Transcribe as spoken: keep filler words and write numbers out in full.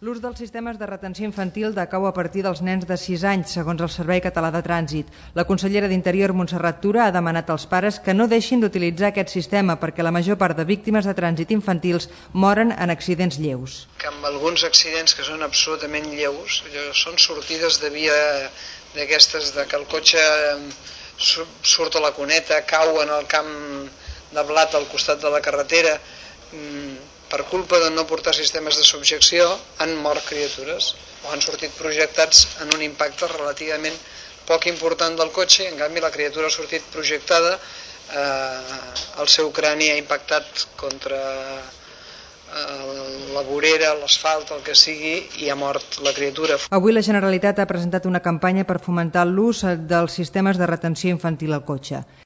L'ús dels sistemes de retenció infantil decau a partir dels nens de sis anys, segons el Servei Català de Trànsit. La consellera d'Interior, Montserrat Tura, ha demanat als pares que no deixin d'utilitzar aquest sistema perquè la major part de víctimes de trànsit infantils moren en accidents lleus. Que amb alguns accidents que són absolutament lleus, són sortides de via d'aquestes, de que el cotxe surt a la cuneta, cau en el camp de blat al costat de la carretera, per culpa de no portar sistemes de subjecció han mort criatures o han sortit projectats en un impacte relativament poc important del cotxe, i en canvi la criatura ha sortit projectada, eh, el seu crani ha impactat contra eh, la vorera, l'asfalt, el que sigui, i ha mort la criatura. Avui la Generalitat ha presentat una campanya per fomentar l'ús dels sistemes de retenció infantil al cotxe.